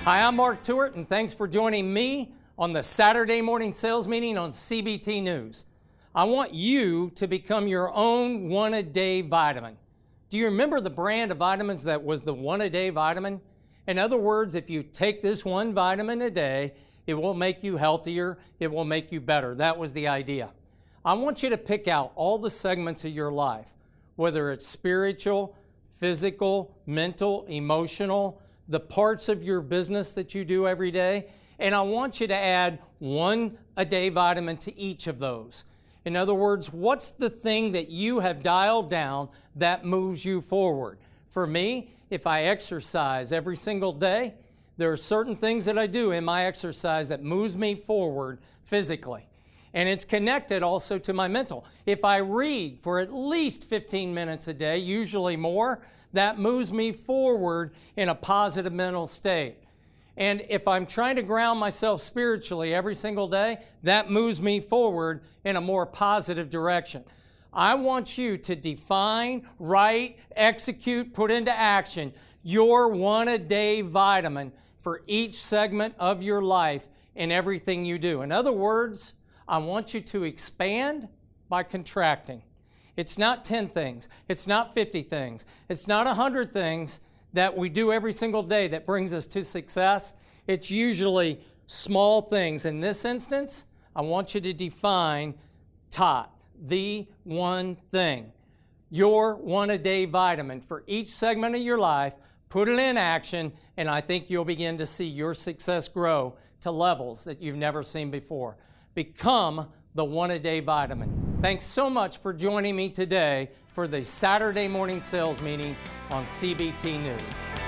Hi, I'm Mark Tewart, and thanks for joining me on the Saturday morning sales meeting on CBT News. I want you to become your own one-a-day vitamin. Do you remember the brand of vitamins that was the one-a-day vitamin? In other words, if you take this one vitamin a day, it will make you healthier, it will make you better. That was the idea. I want you to pick out all the segments of your life, whether it's spiritual, physical, mental, emotional, the parts of your business that you do every day, and I want you to add one a day vitamin to each of those. In other words, what's the thing that you have dialed down that moves you forward? For me, if I exercise every single day, there are certain things that I do in my exercise that moves me forward physically. And it's connected also to my mental. If I read for at least 15 minutes a day, usually more, that moves me forward in a positive mental state. And if I'm trying to ground myself spiritually every single day, that moves me forward in a more positive direction. I want you to define, write, execute, put into action your one-a-day vitamin for each segment of your life in everything you do. In other words, I want you to expand by contracting. It's not 10 things. It's not 50 things. It's not 100 things that we do every single day that brings us to success. It's usually small things. In this instance, I want you to define TOT, the one thing. Your one-a-day vitamin for each segment of your life. Put it in action, and I think you'll begin to see your success grow to levels that you've never seen before. Become the one-a-day vitamin. Thanks so much for joining me today for the Saturday morning sales meeting on CBT News.